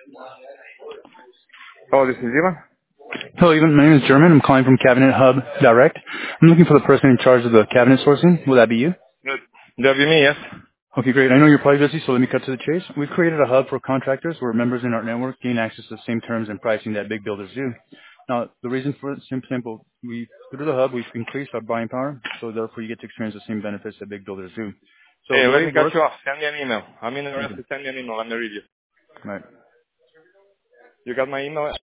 Oh, this is Ivan. Hello, Evan. My name is German. I'm calling from Cabinet Hub Direct. I'm looking for the person in charge of the cabinet sourcing. Will that be you? Good. That'll be me, yes. Okay, great. I know you're probably busy, so let me cut to the chase. We've created a hub for contractors where members in our network gain access to the same terms and pricing that big builders do. Now, the reason for it is simple. Through the hub, we've increased our buying power, so therefore you get to experience the same benefits that big builders do. So Hey, the let way me it cut works, you off. Send me an email. I'm okay, interested. Send me an email. Let me read you. right. You got my email?